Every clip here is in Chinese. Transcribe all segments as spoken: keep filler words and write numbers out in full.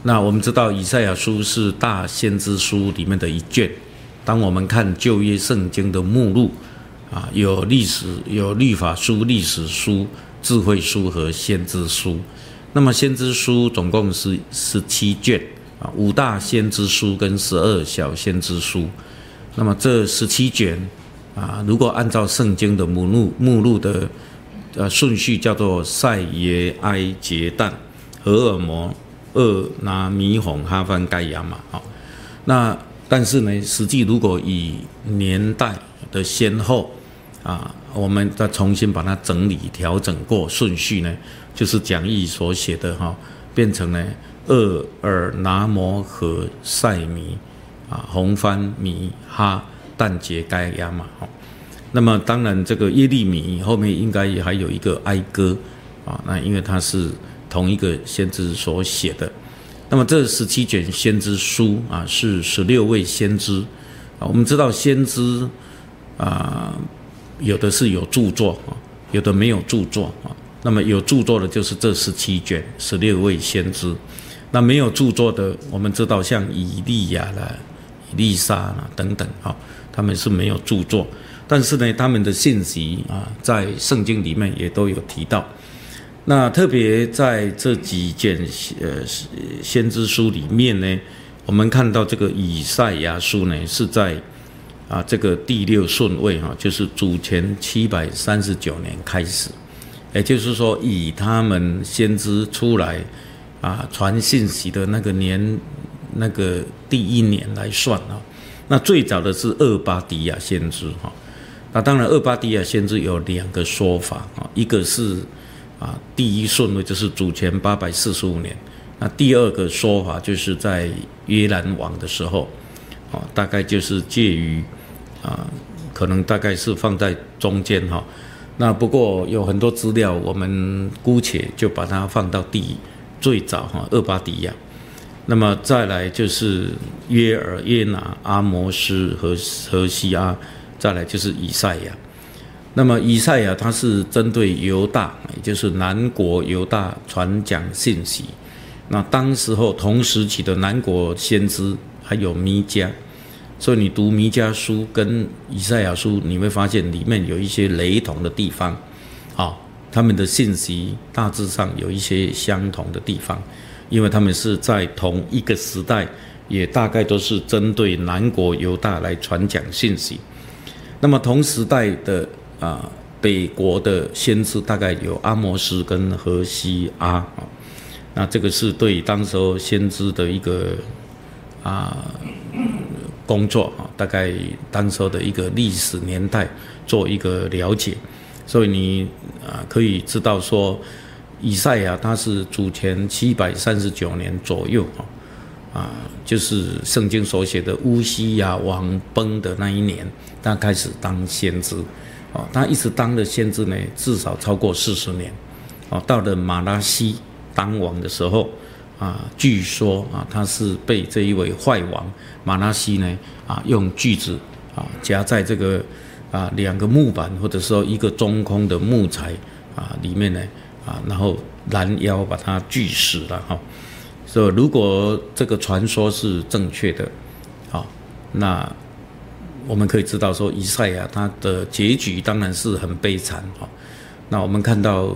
那我们知道以赛亚书是大先知书里面的一卷。当我们看旧约圣经的目录啊，有历史、有律法书、历史书、智慧书和先知书。那么先知书总共是十七卷啊，五大先知书跟十二小先知书。那么这十七卷啊，如果按照圣经的目录目录的呃顺序，叫做赛耶埃结但、荷尔摩、厄拿米哄、哈番盖亚嘛，好，那但是呢，实际如果以年代的先后啊，我们再重新把它整理调整过顺序呢，就是讲义所写的哈，变成呢厄尔拿摩和塞米啊，红番米哈但结盖亚嘛，好，那么当然这个耶利米后面应该也还有一个哀歌啊，那因为它是同一个先知所写的。那么这十七卷先知书啊，是十六位先知啊。我们知道先知啊，有的是有著作啊，有的没有著作啊。那么有著作的就是这十七卷十六位先知。那没有著作的，我们知道像以利亚啦、以利沙啦等等啊，他们是没有著作，但是呢，他们的信息啊，在圣经里面也都有提到。那特别在这几卷呃先知书里面呢，我们看到这个以赛亚书呢是在啊这个第六顺位哈，就是主前七百三十九年开始，也就是说以他们先知出来啊传信息的那个年那个第一年来算啊，那最早的是厄巴迪亚先知哈，那当然厄巴迪亚先知有两个说法啊，一个是啊，第一顺位就是主前八百四十五年。那第二个说法就是在约兰王的时候，哦，大概就是介于啊，可能大概是放在中间哈。那不过有很多资料，我们姑且就把它放到第最早哈，厄巴迪亚。那么再来就是约珥、约拿、阿摩斯和何西阿，再来就是以赛亚。那么以赛亚他是针对犹大，也就是南国犹大传讲信息。那当时候同时期的南国先知还有弥迦，所以你读弥迦书跟以赛亚书，你会发现里面有一些雷同的地方，啊，他们的信息大致上有一些相同的地方，因为他们是在同一个时代，也大概都是针对南国犹大来传讲信息。那么同时代的啊，北国的先知大概有阿摩斯跟何西阿啊，那这个是对当时候先知的一个啊工作啊，大概当时候的一个历史年代做一个了解，所以你啊可以知道说，以赛亚他是主前七百三十九年左右啊，就是圣经所写的乌西雅王崩的那一年，他开始当先知。哦，他一直当的先知呢，至少超过四十年。哦，到了马拉西当王的时候，啊，据说啊，他是被这一位坏王马拉西呢，啊，用锯子啊夹在这个啊两个木板或者说一个中空的木材啊里面呢，啊，然后拦腰把他锯死了哈。所以如果这个传说是正确的，好，那我们可以知道说，以赛亚他的结局当然是很悲惨哈。那我们看到，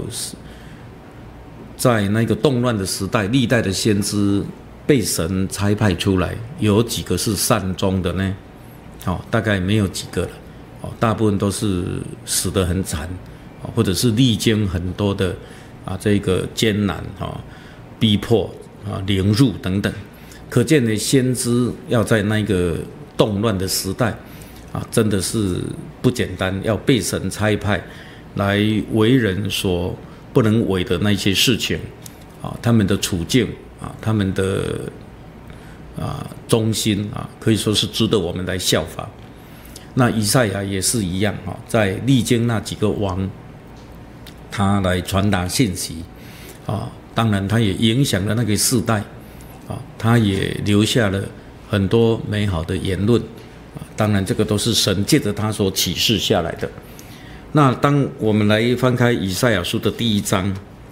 在那个动乱的时代，历代的先知被神差派出来，有几个是善终的呢？哦，大概没有几个了。哦，大部分都是死得很惨，或者是历经很多的啊这个艰难啊、逼迫啊、凌辱等等。可见呢，先知要在那个动乱的时代。啊，真的是不简单，要被神差派来为人所不能为的那些事情，啊，他们的处境啊，他们的啊忠心啊，可以说是值得我们来效法。那以赛亚也是一样啊，在历经那几个王，他来传达信息啊，当然他也影响了那个世代啊，他也留下了很多美好的言论。当然，这个都是神借着他所启示下来的。那当我们来翻开以赛亚书的第一章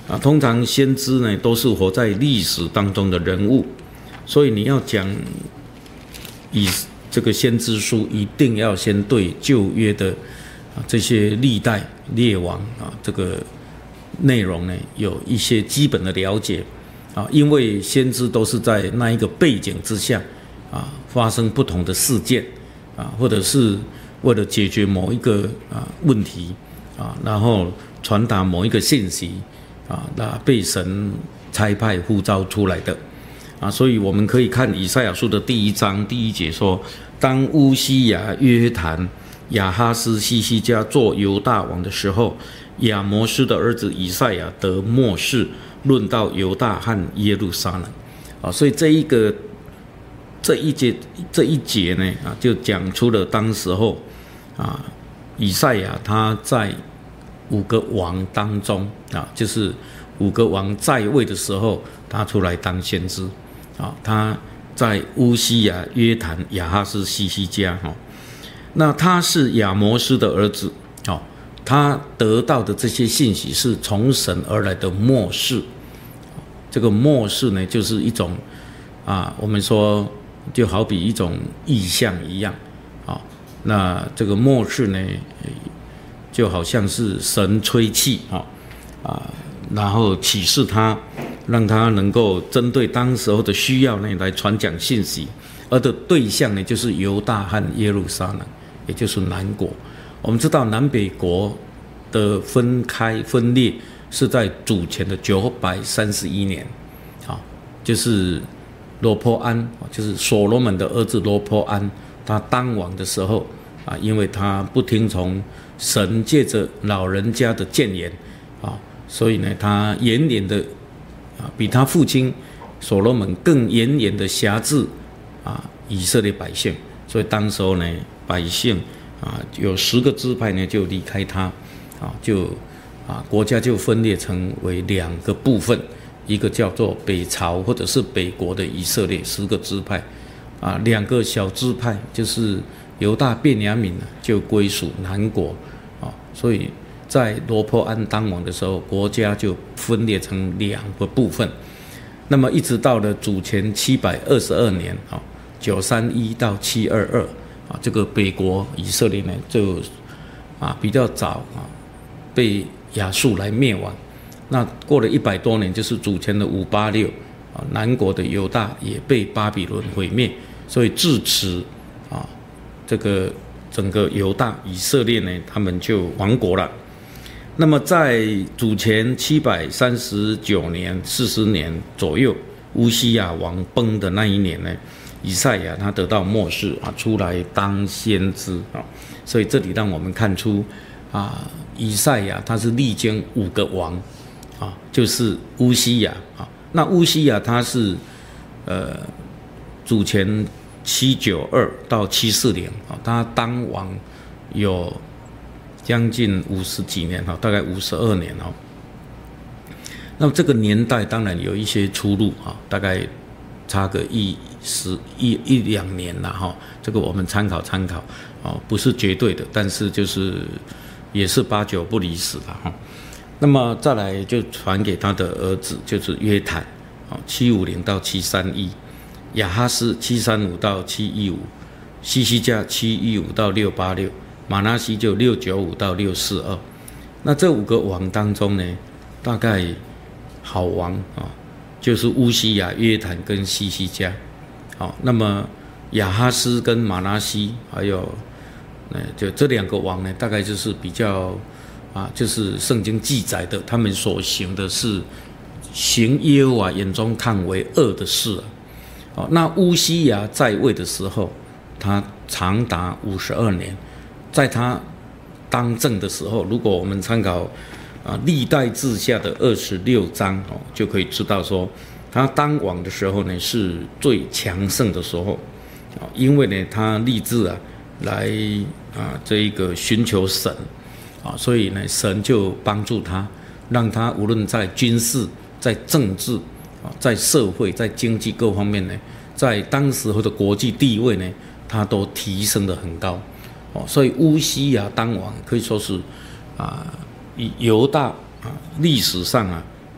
啊，通常先知呢都是活在历史当中的人物，所以你要讲以这个先知书，一定要先对旧约的啊这些历代列王啊这个内容呢有一些基本的了解啊，因为先知都是在那一个背景之下啊发生不同的事件啊，或者是为了解决某一个啊问题啊，然后传达某一个信息。啊，那被神差派呼召出来的啊，所以我们可以看以赛亚书的第一章第一节说：当乌西雅、约坦、亚哈斯、西西家做犹大王的时候，亚摩斯的儿子以赛亚得末世，论到犹大和耶路撒冷啊，所以这一个这一节这一节呢啊，就讲出了当时候啊，以赛亚他在五个王当中啊，就是五个王在位的时候，他出来当先知啊。他在乌西雅、约坦、亚哈斯、西西家哈，那他是亚摩斯的儿子哦，他得到的这些信息是从神而来的末世。这个末世呢，就是一种啊，我们说就好比一种意象一样啊。那这个末世呢？就好像是神吹气啊啊，然后启示他，让他能够针对当时候的需要呢来传讲信息，而的对象呢就是犹大和耶路撒冷，也就是南国。我们知道南北国的分开分裂是在主前的九百三十一年，啊，就是罗波安，就是所罗门的儿子罗波安，他当王的时候啊，因为他不听从神借着老人家的谏言啊，所以呢，他严严的啊，比他父亲所罗门更严严的辖制啊以色列百姓。所以当时候呢，百姓啊有十个支派呢就离开他啊，就啊国家就分裂成为两个部分，一个叫做北朝或者是北国的以色列十个支派啊，两个小支派就是犹大便雅悯就归属南国啊，所以在罗波安当王的时候，国家就分裂成两个部分。那么一直到了主前七百二十二年啊，九三一到七二二啊，这个北国以色列呢就啊比较早啊被亚述来灭亡。那过了一百多年，就是主前的五八六啊，南国的犹大也被巴比伦毁灭，所以至此啊。这个整个犹大以色列呢，他们就亡国了。那么在主前七百三十九年、四十年左右，乌西雅王崩的那一年呢，以赛亚他得到末世啊，出来当先知啊。所以这里让我们看出啊，以赛亚他是历经五个王啊，就是乌西雅啊。那乌西雅他是呃主前七九二到七四年啊，他当王有将近五十几年哈，大概五十二年哦。那么这个年代当然有一些出入啊，大概差个一十一一两年了哈，这个我们参考参考哦，不是绝对的，但是就是也是八九不离十了哈。那么再来就传给他的儿子，就是约坦啊，七五零到七三一。亚哈斯七三五到七一五，西西家七一五到六八六，马拿西就六九五到六四二。那这五个王当中呢，大概好王啊，就是乌西雅、约坦跟西西家。好，那么亚哈斯跟马拿西，还有呃，就这两个王呢，大概就是比较啊，就是圣经记载的，他们所行的是行耶和华眼中看为恶的事啊。那乌西雅在位的时候，他长达五十二年。在他当政的时候，如果我们参考啊历代志下的二十六章哦，就可以知道说，他当王的时候呢是最强盛的时候啊，因为呢他立志啊来啊这一个寻求神啊，所以呢神就帮助他，让他无论在军事、在政治。在社会、在经济各方面呢，在当时候的国际地位呢，他都提升得很高，哦，所以乌西雅当王可以说是啊，以犹大啊历史上啊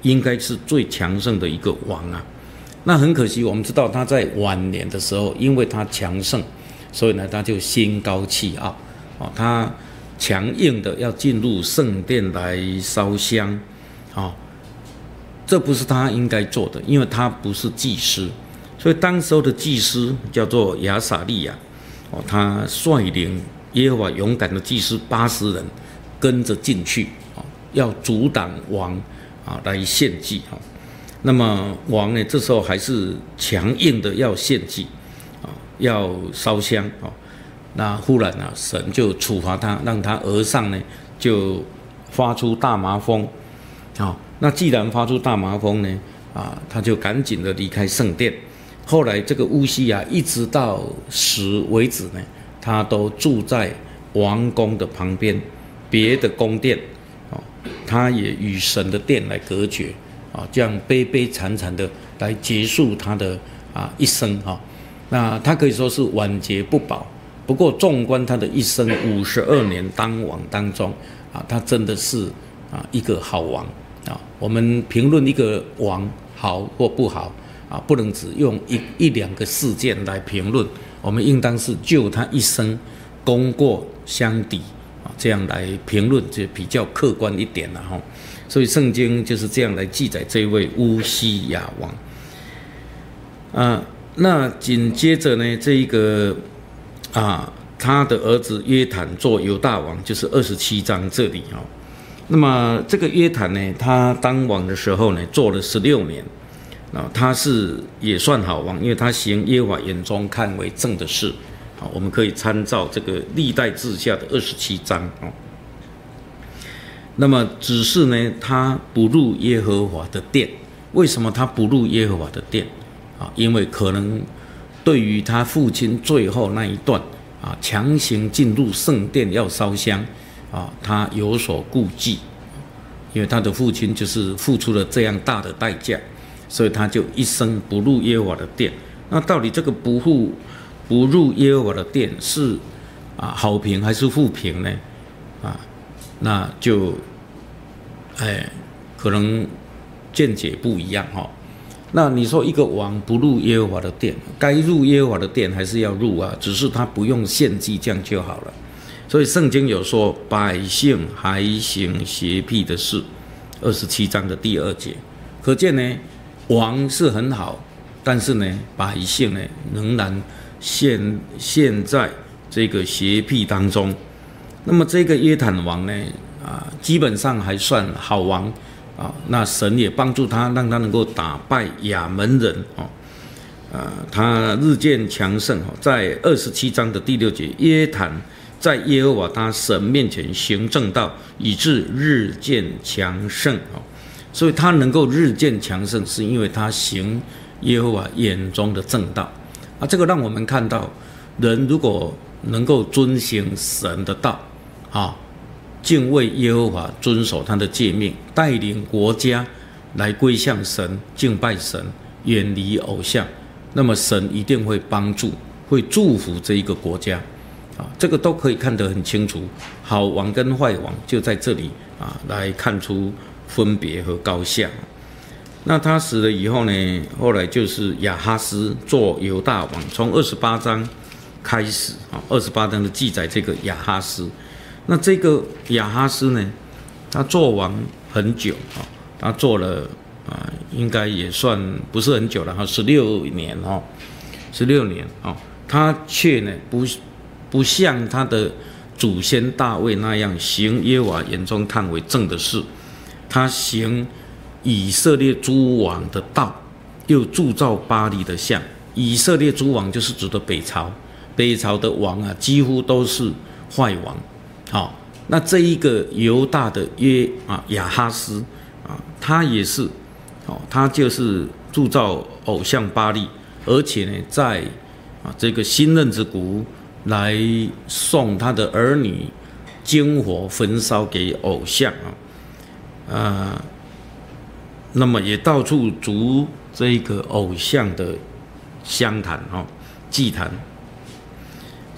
应该是最强盛的一个王啊。那很可惜，我们知道他在晚年的时候，因为他强盛，所以呢他就心高气傲啊，他强硬的要进入圣殿来烧香啊，这不是他应该做的，因为他不是祭司。所以当时候的祭司叫做亚撒利亚，哦，他率领耶和华勇敢的祭司八十人跟着进去，哦，要阻挡王啊来献祭啊。那么王呢，这时候还是强硬的要献祭啊，要烧香啊。那忽然啊，神就处罚他，让他额上呢就发出大麻风啊。那既然发出大麻风呢，啊，他就赶紧的离开圣殿。后来这个乌西雅一直到死为止呢，他都住在王宫的旁边，别的宫殿，哦，他也与神的殿来隔绝，啊，这样悲悲惨惨的来结束他的啊一生哈。那他可以说是晚节不保。不过纵观他的一生五十二年当王当中，啊，他真的是啊一个好王啊。我们评论一个王好或不好。啊，不能只用一一两个事件来评论，我们应当是就他一生功过相抵啊，这样来评论就比较客观一点了哈。所以圣经就是这样来记载这位乌西雅王。啊，那紧接着呢，这一个啊，他的儿子约坦做犹大王，就是二十七章这里哈。那么这个约坦呢，他当王的时候呢，做了十六年。啊，他是也算好王，因为他行耶和华眼中看为正的事。啊，我们可以参照这个历代志下的二十七章啊。那么只是呢，他不入耶和华的殿。为什么他不入耶和华的殿？啊，因为可能对于他父亲最后那一段啊，强行进入圣殿要烧香啊，他有所顾忌，因为他的父亲就是付出了这样大的代价。所以他就一生不入耶和华的殿。那到底这个不入不入耶和华的殿是啊好评还是负评呢？啊，那就哎可能见解不一样哈。那你说一个王不入耶和华的殿，该入耶和华的殿还是要入啊？只是他不用献祭，这样就好了。所以圣经有说，百姓还行邪僻的事，二十七章的第二节，可见呢。王是很好，但是呢，百姓呢仍然陷陷在这个邪僻当中。那么这个约坦王呢，啊，基本上还算好王啊。那神也帮助他，让他能够打败亚门人哦，啊，他日渐强盛哦。在二十七章的第六节，约坦在耶和华他神面前行正道，以致日渐强盛哦。所以他能够日渐强盛，是因为他行耶和华眼中的正道啊。这个让我们看到，人如果能够遵行神的道啊，敬畏耶和华，遵守他的诫命，带领国家来归向神，敬拜神，远离偶像，那么神一定会帮助，会祝福这一个国家啊。这个都可以看得很清楚，好王跟坏王就在这里啊，来看出分别和高下。那他死了以后呢，后来就是亚哈斯做犹大王，从二十八章开始啊，二十八章的记载这个亚哈斯。那这个亚哈斯呢，他做王很久啊，他做了啊，应该也算不是很久了哈，十六年哈，十六年啊，他却呢不不像他的祖先大卫那样行耶和华眼中看为正的事。他行以色列诸王的道，又铸造巴黎的像。以色列诸王就是指的北朝，北朝的王啊，几乎都是坏王。好、哦，那这一个犹大的约啊亚哈斯啊，他也是，哦，他就是铸造偶像巴力，而且呢，在啊这个新任之谷来送他的儿女经火焚烧给偶像啊。啊，那么也到处筑这个偶像的香坛哦，祭坛。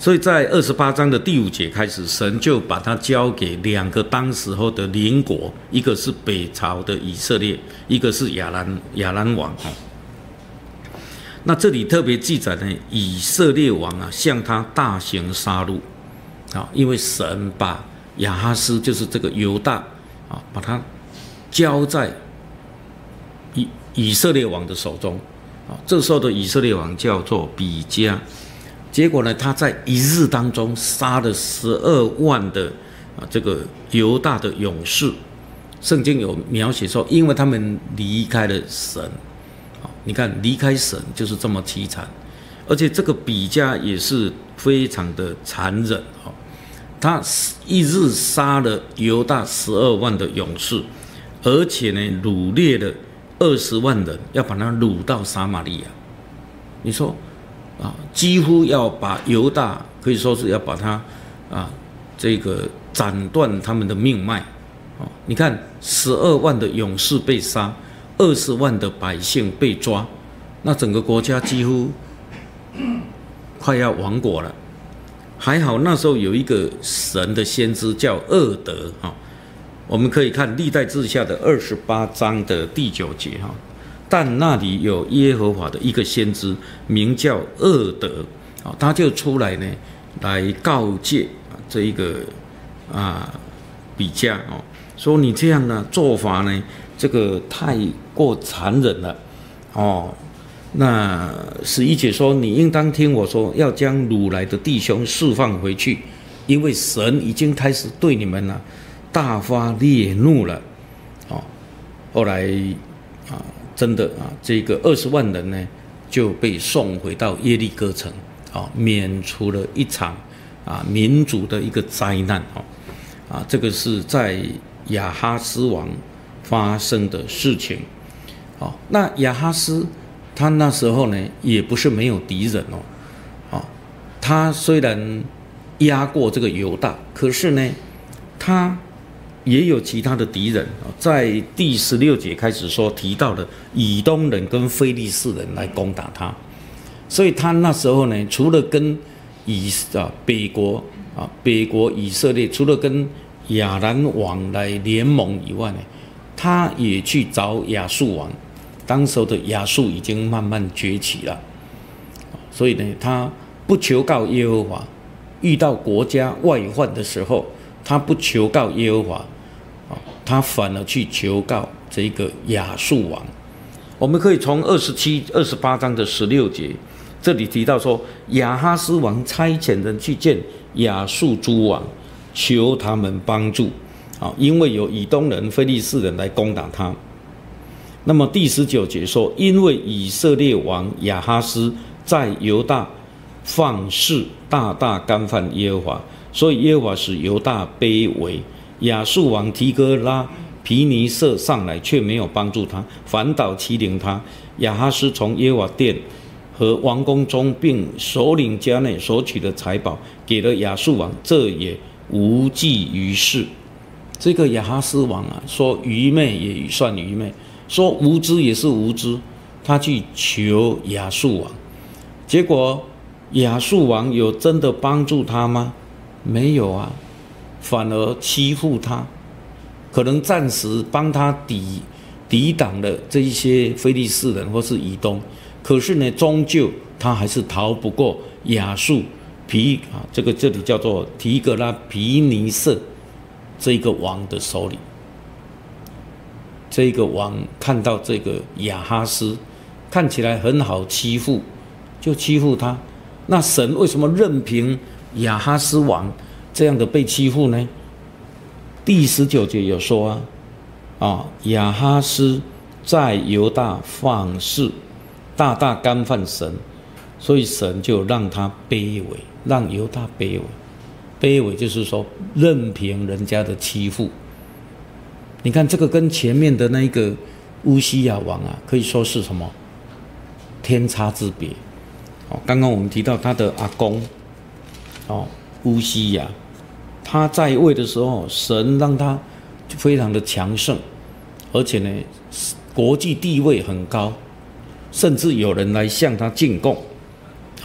所以在二十八章的第五节开始，神就把它交给两个当时候的邻国，一个是北朝的以色列，一个是亚兰亚兰王。那这里特别记载呢，以色列王啊向他大行杀戮，啊，因为神把亚哈斯就是这个犹大啊，把他交在以以色列王的手中，啊，这时候的以色列王叫做比加，结果呢，他在一日当中杀了十二万的啊这个犹大的勇士，圣经有描写说，因为他们离开了神。你看，离开神就是这么凄惨，而且这个比加也是非常的残忍哦。他一日杀了犹大十二万的勇士，而且呢，掳掠了二十万人，要把他掳到撒玛利亚。你说啊，几乎要把犹大可以说是要把他啊这个斩断他们的命脉哦。你看，十二万的勇士被杀。二十万的百姓被抓，那整个国家几乎快要亡国了。还好那时候有一个神的先知叫俄德哈，我们可以看历代志下的二十八章的第九节哈。但那里有耶和华的一个先知，名叫俄德啊，他就出来呢，来告诫这一个啊比加哦，说你这样的做法呢，这个太过残忍了，哦，那十一节说，你应当听我说，要将掳来的弟兄释放回去，因为神已经开始对你们呢、啊、大发烈怒了，哦，后来啊，真的啊，这个二十万人呢就被送回到耶利哥城，啊，免除了一场啊民族的一个灾难，哦，啊，这个是在亚哈斯王发生的事情。哦，那亚哈斯他那时候呢，也不是没有敌人哦，哦，他虽然压过这个犹大，可是呢，他也有其他的敌人。在第十六节开始说提到的以东人跟非利士人来攻打他，所以他那时候呢，除了跟以啊北国啊北国以色列，除了跟亚兰王来联盟以外呢，他也去找亚述王。当时的亚述已经慢慢崛起了，所以呢，他不求告耶和华，遇到国家外患的时候，他不求告耶和华，他反而去求告这个亚述王。我们可以从二十七、二十八章的十六节，这里提到说，亚哈斯王差遣人去见亚述诸王，求他们帮助，因为有以东人、非利士人来攻打他。那么第十九节说，因为以色列王亚哈斯在犹大放肆，大大干犯耶和华，所以耶和华使犹大卑微。亚述王提哥拉皮尼色上来，却没有帮助他，反倒欺凌他。亚哈斯从耶和华殿和王宫中并首领家内所取的财宝给了亚述王，这也无济于事。这个亚哈斯王啊，说愚昧也算愚昧，说无知也是无知，他去求亚述王，结果亚述王有真的帮助他吗？没有啊，反而欺负他，可能暂时帮他抵抵挡了这一些非利士人或是以东，可是呢，终究他还是逃不过亚述皮啊，这个这里叫做提格拉皮尼色这个王的手里。这个王看到这个亚哈斯看起来很好欺负，就欺负他。那神为什么任凭亚哈斯王这样的被欺负呢？第十九节有说啊，啊亚哈斯在犹大放肆，大大干犯神，所以神就让他卑微，让犹大卑微。卑微就是说任凭人家的欺负。你看这个跟前面的那个乌西亚王啊，可以说是什么天差之别。哦，刚刚我们提到他的阿公，哦，乌西亚，他在位的时候，神让他非常的强盛，而且呢，国际地位很高，甚至有人来向他进贡。哦，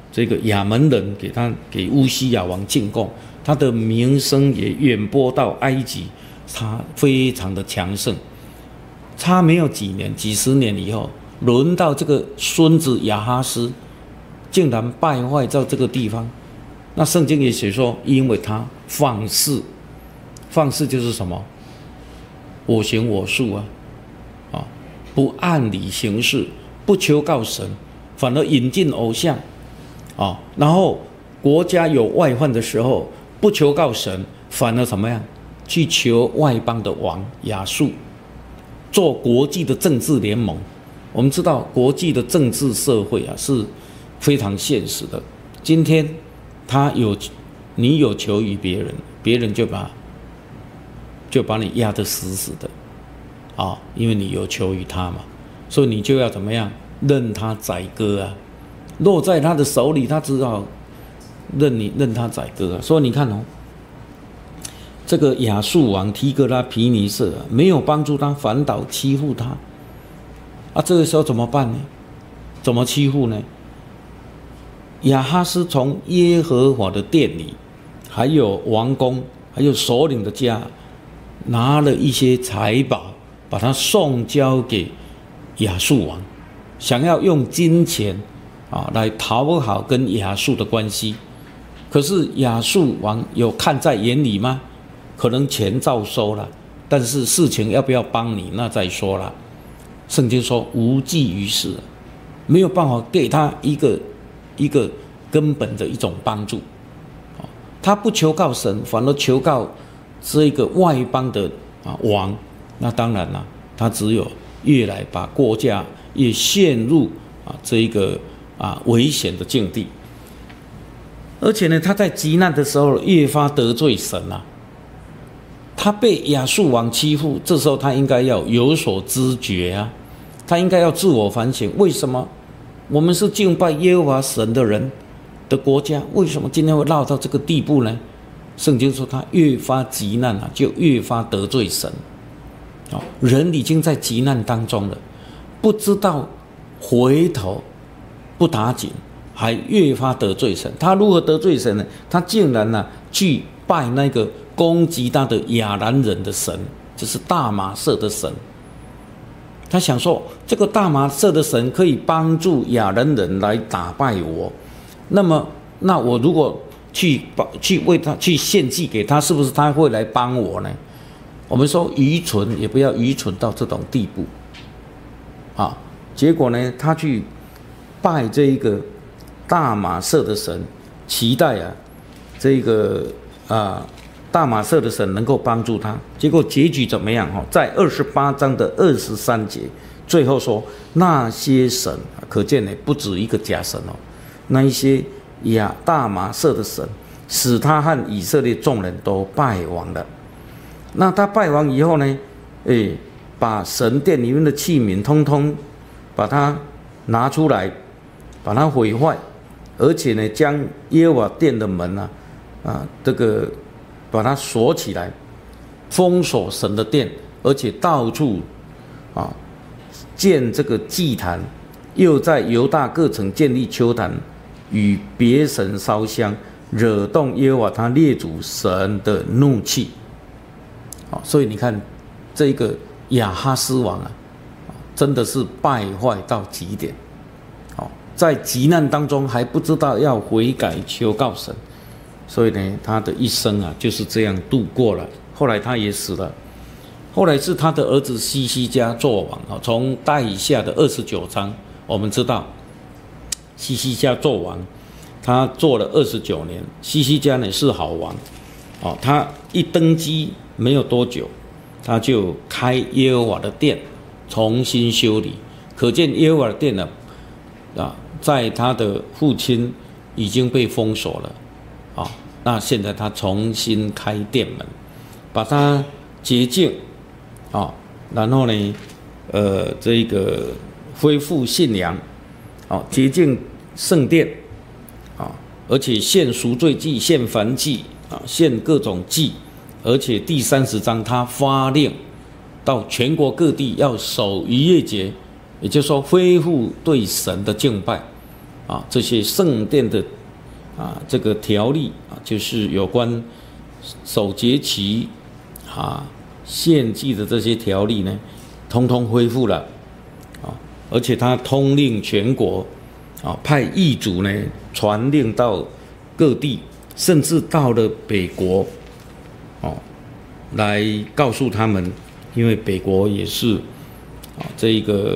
这个亚门人给他给乌西亚王进贡，他的名声也远播到埃及，他非常的强盛。差没有几年，几十年以后，轮到这个孙子亚哈斯，竟然败坏到这个地方。那圣经也写说，因为他放肆，放肆就是什么？我行我素啊，啊，不按理行事，不求告神，反而引进偶像。啊，然后国家有外患的时候，不求告神，反而怎么样？去求外邦的王亚述，做国际的政治联盟。我们知道，国际的政治社会啊是非常现实的。今天他有你有求于别人，别人就把就把你压得死死的，啊，因为你有求于他嘛，所以你就要怎么样？任他宰割啊！落在他的手里，他只好任你任他宰割啊。所以你看哦，这个亚述王提格拉皮尼色、啊、没有帮助他，反倒欺负他啊。这个时候怎么办呢？怎么欺负呢？亚哈斯从耶和华的殿里，还有王宫，还有首领的家，拿了一些财宝，把它送交给亚述王，想要用金钱啊，来讨好跟亚述的关系。可是亚述王有看在眼里吗？可能钱照收了，但是事情要不要帮你，那再说了。圣经说无济于事，没有办法给他一个一个根本的一种帮助。他不求告神，反而求告这个外邦的啊王，那当然了，他只有越来把国家也陷入啊这一个啊危险的境地。而且呢，他在极难的时候越发得罪神啊。他被亚述王欺负，这时候他应该要有所知觉啊，他应该要自我反省，为什么我们是敬拜耶和华神的人的国家，为什么今天会落到这个地步呢？圣经说他越发极难啊，就越发得罪神。哦，人已经在极难当中了，不知道回头不打紧，还越发得罪神。他如何得罪神呢？他竟然呢、啊、去拜那个攻击他的亚兰人的神，就是大马色的神。他想说，这个大马色的神可以帮助亚兰人来打败我，那么，那我如果去去为他去献祭给他，是不是他会来帮我呢？我们说愚蠢，也不要愚蠢到这种地步啊！结果呢，他去拜这一个大马色的神，期待啊，这个啊大马色的神能够帮助他。结果结局怎么样？哈，在二十八章的二十三节，最后说那些神，可见呢不止一个假神哦，那一些亚大马色的神，使他和以色列众人都败亡了。那他败亡以后呢？哎，把神殿里面的器皿通通把它拿出来，把它毁坏，而且呢，将耶和华殿的门啊，啊，这个把它锁起来，封锁神的殿，而且到处啊建这个祭坛，又在犹大各城建立丘坛，与别神烧香，惹动耶和华他列祖神的怒气。好，所以你看，这个亚哈斯王啊，真的是败坏到极点。好，在极难当中还不知道要悔改求告神，所以呢，他的一生啊就是这样度过了。后来他也死了，后来是他的儿子西西家做王啊。从代下的二十九章，我们知道西西家做王，他做了二十九年。西西家呢是好王，哦，他一登基没有多久，他就开耶和华的殿，重新修理。可见耶和华的殿呢，啊，在他的父亲已经被封锁了，啊，那现在他重新开殿门，把它洁净，啊，然后呢，呃，这个恢复信仰，啊，洁净圣殿，啊，而且献赎罪祭、献燔祭，啊，献各种祭。而且第三十章他发令到全国各地要守逾越节，也就是说恢复对神的敬拜， 啊这些圣殿的啊这个条例啊，就是有关守节期啊献祭的这些条例呢，通通恢复了啊，而且他通令全国啊，派异族呢传令到各地，甚至到了北国哦，来告诉他们，因为北国也是啊这一个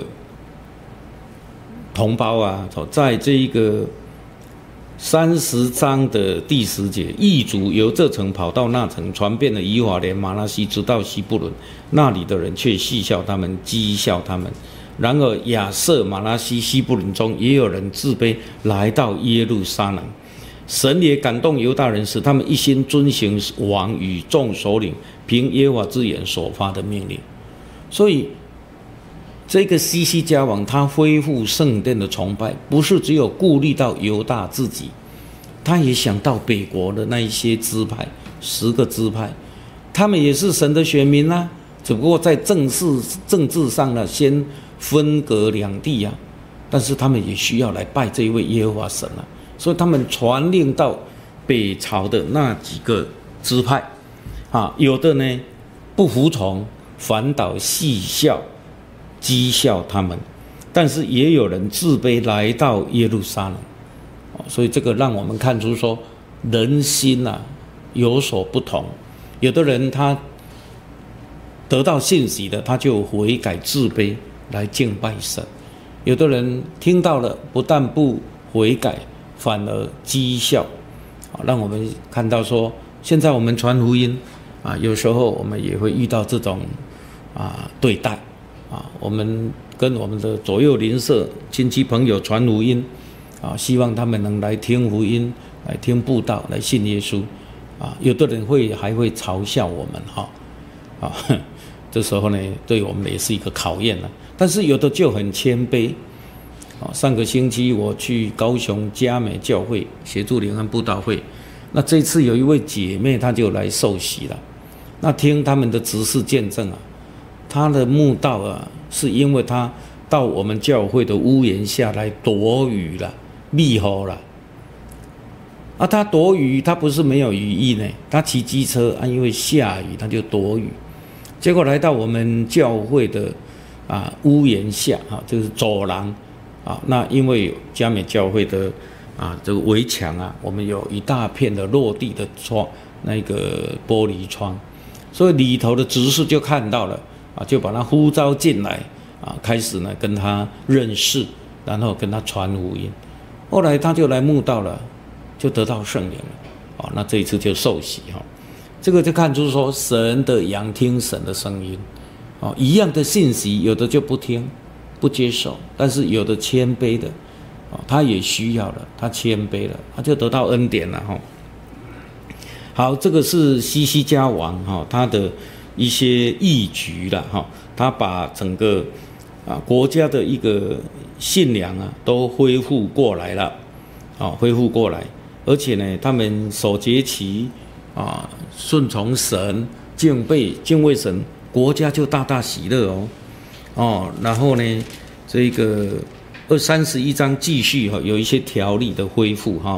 同胞啊，在这一个三十章的第十节，异族由这城跑到那城，传遍了以法莲、马拉西，直到西布伦，那里的人却戏笑他们，讥笑他们。然而亚瑟、马拉西、西布伦中也有人自卑，来到耶路撒冷。神也感动犹大人，使他们一心遵行王与众首领凭耶和华之言所发的命令。所以这个西西家王他恢复圣殿的崇拜，不是只有顾虑到犹大自己，他也想到北国的那一些支派，十个支派，他们也是神的选民啊，只不过在政治政治上呢，先分隔两地啊，但是他们也需要来拜这一位耶和华神啊，所以他们传令到北朝的那几个支派啊，有的呢不服从，反倒戏笑讥笑他们，但是也有人自卑来到耶路撒冷，所以这个让我们看出说人心啊有所不同，有的人他得到信息的，他就悔改自卑来敬拜神，有的人听到了不但不悔改，反而讥笑，让我们看到说现在我们传福音啊，有时候我们也会遇到这种啊对待啊，我们跟我们的左右邻舍、亲戚朋友传福音啊，希望他们能来听福音，来听布道，来信耶稣啊。有的人会还会嘲笑我们哈啊，这时候呢，对我们也是一个考验了。但是有的就很谦卑啊。上个星期我去高雄嘉美教会协助灵恩布道会，那这次有一位姐妹她就来受洗了，那听他们的执事见证啊。他的慕道啊，是因为他到我们教会的屋檐下来躲雨了、避雨了。啊，他躲雨，他不是没有雨衣呢，他骑机车啊，因为下雨他就躲雨，结果来到我们教会的啊屋檐下啊，就是走廊啊。那因为嘉美教会的啊这个围墙啊，我们有一大片的落地的窗，那个玻璃窗，所以里头的执事就看到了。啊，就把他呼召进来啊，开始呢跟他认识，然后跟他传福音。后来他就来慕道了，就得到圣灵了。啊，那这一次就受洗哈，这个就看出说神的羊听神的声音。啊，一样的信息，有的就不听、不接受，但是有的谦卑的，啊，他也需要了，他谦卑了，他就得到恩典了哈。好，这个是西西家王哈，他的一些义举啦，哈，他把整个啊国家的一个信仰啊都恢复过来了，啊，恢复过来，而且呢，他们守节期啊，顺从神，敬畏敬畏神，国家就大大喜乐哦，哦，然后呢，这个二三十一章继续哈，有一些条例的恢复哈，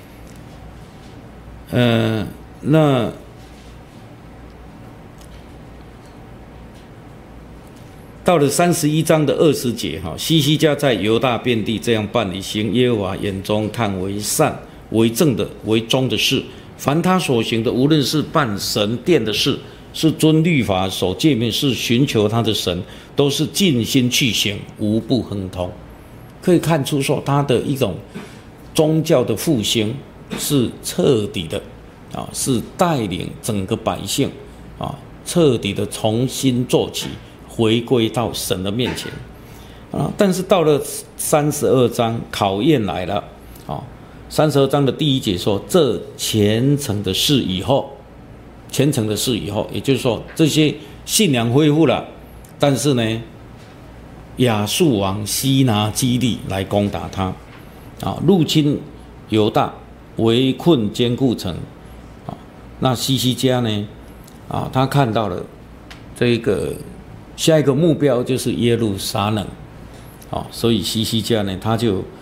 呃，那。到了三十一章的二十节，哈，西西家在犹大遍地这样办理，行耶和华眼中看为善、为正的、为忠的事。凡他所行的，无论是办神殿的事，是遵律法、守诫命，是寻求他的神，都是尽心去行，无不亨通。可以看出说，他的一种宗教的复兴是彻底的啊，是带领整个百姓啊，彻底的重新做起。回归到神的面前啊，但是到了三十二章，考验来了啊。三十二章的第一节说，这虔诚的事以后，虔诚的事以后，也就是说这些信仰恢复了，但是呢，亚述王西拿基利来攻打他啊，入侵犹大，围困坚固城啊。那西西家呢啊，他看到了这个。下一个目标就是耶路撒冷，啊，所以西西家呢，他就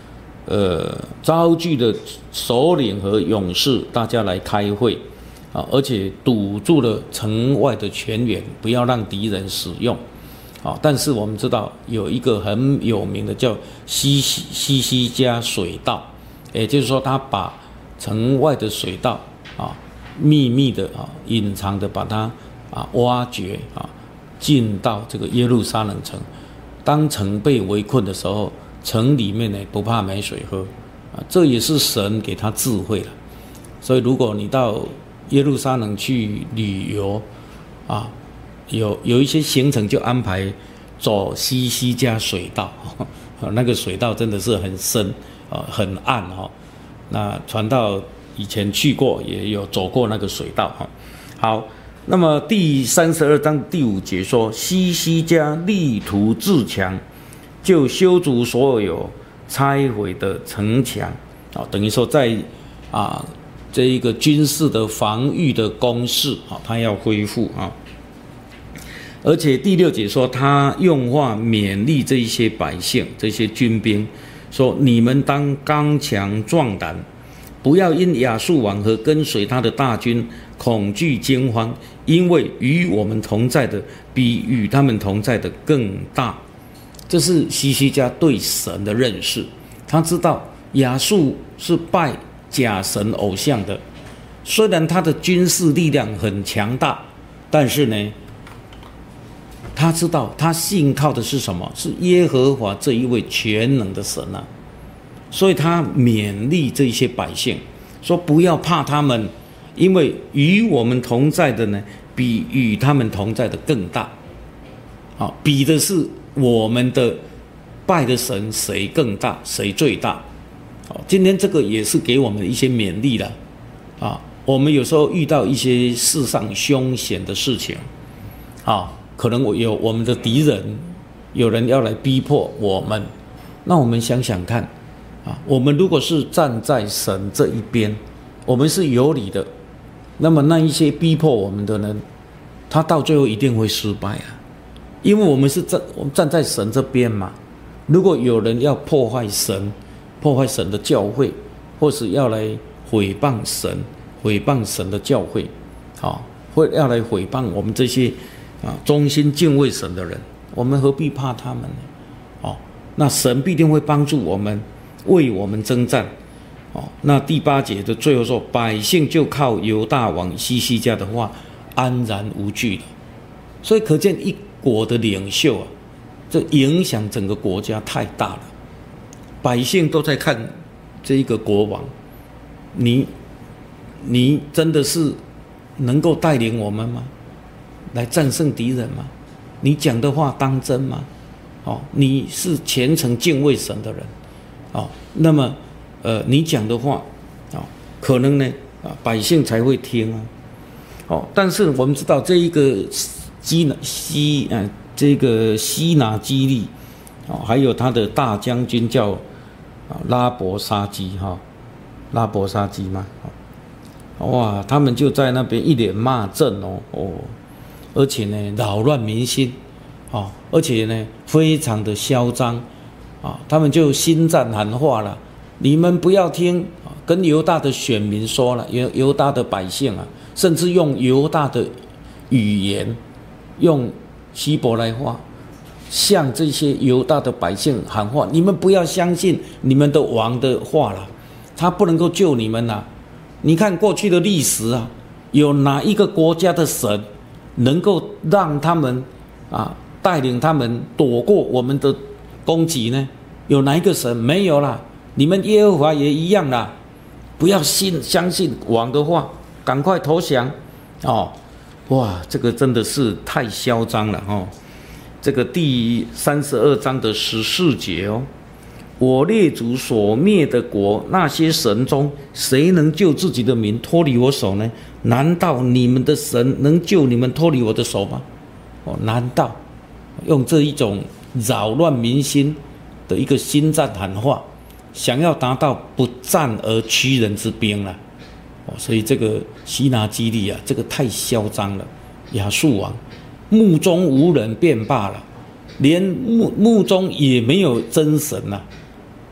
呃召集的首领和勇士大家来开会啊，而且堵住了城外的泉源，不要让敌人使用啊。但是我们知道有一个很有名的叫西西西西家水道，也就是说他把城外的水道啊秘密的啊隐藏的把它啊挖掘啊进到这个耶路撒冷城。当城被围困的时候，城里面呢不怕没水喝啊，这也是神给他智慧了。所以如果你到耶路撒冷去旅游啊，有有一些行程就安排走西西家水道，那个水道真的是很深啊，很暗哈。那传道以前去过，也有走过那个水道哈。好，那么第三十二章第五节说，西西家力图自强，就修筑所有拆毁的城墙啊，等于说在啊。这一个军事的防御的攻势啊，他要恢复啊，而且第六节说，他用话勉励这一些百姓、这些军兵，说你们当刚强壮胆，不要因亚述王和跟随他的大军恐惧惊慌，因为与我们同在的比与他们同在的更大。这是西西家对神的认识，他知道亚述是拜假神偶像的，虽然他的军事力量很强大，但是呢，他知道他信靠的是什么？是耶和华这一位全能的神啊！所以他勉励这些百姓说：“不要怕他们，因为与我们同在的呢，比与他们同在的更大。好，比的是我们的拜的神谁更大，谁最大。”今天这个也是给我们一些勉励了啊！我们有时候遇到一些世上凶险的事情啊，可能我有我们的敌人，有人要来逼迫我们，那我们想想看啊，我们如果是站在神这一边，我们是有理的，那么那一些逼迫我们的人，他到最后一定会失败啊，因为我们是站我们站在神这边嘛。如果有人要破坏神，破坏神的教会，或是要来毁谤神、毁谤神的教会，啊，或要来毁谤我们这些啊忠心敬畏神的人，我们何必怕他们呢？哦，那神必定会帮助我们，为我们征战。哦，那第八节的最后说，百姓就靠犹大王西西家的话安然无惧了。所以可见一国的领袖啊，这影响整个国家太大了。百姓都在看这一个国王，你你真的是能够带领我们吗？来战胜敌人吗？你讲的话当真吗？哦，你是虔诚敬畏神的人，哦，那么呃，你讲的话，哦，可能呢啊，百姓才会听啊，哦，但是我们知道这一个基拿西啊，这个西拿基利，哦，还有他的大将军叫。拉伯沙基哈，拉伯沙基嘛，哇，他们就在那边一脸骂阵哦哦，而且呢扰乱民心，哦，而且呢非常的嚣张啊，他们就心战喊话了，你们不要听，跟犹大的选民说了，犹犹大的百姓啊，甚至用犹大的语言，用希伯来话。向这些犹大的百姓喊话，你们不要相信你们的王的话了，他不能够救你们了。你看过去的历史啊，有哪一个国家的神能够让他们啊带领他们躲过我们的攻击呢？有哪一个神？没有啦。你们耶和华也一样啦，不要信相信王的话，赶快投降哦！哇，这个真的是太嚣张了哦。这个第三十二章的十四节哦，我列祖所灭的国，那些神中谁能救自己的民脱离我手呢？难道你们的神能救你们脱离我的手吗？哦，难道用这一种扰乱民心的一个心战喊话，想要达到不战而屈人之兵了？哦，所以这个西拿基利啊，这个太嚣张了，亚述王。目中无人便罢了，连目目中也没有真神呐、啊，